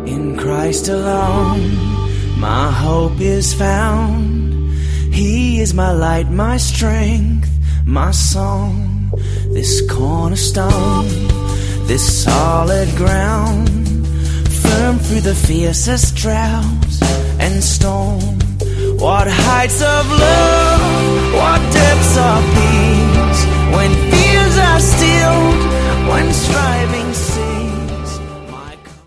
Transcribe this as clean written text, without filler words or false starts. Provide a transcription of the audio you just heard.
In Christ alone, my hope is found. He is my light, my strength, my song. This cornerstone, this solid ground, firm through the fiercest drought and storm. What heights of love, what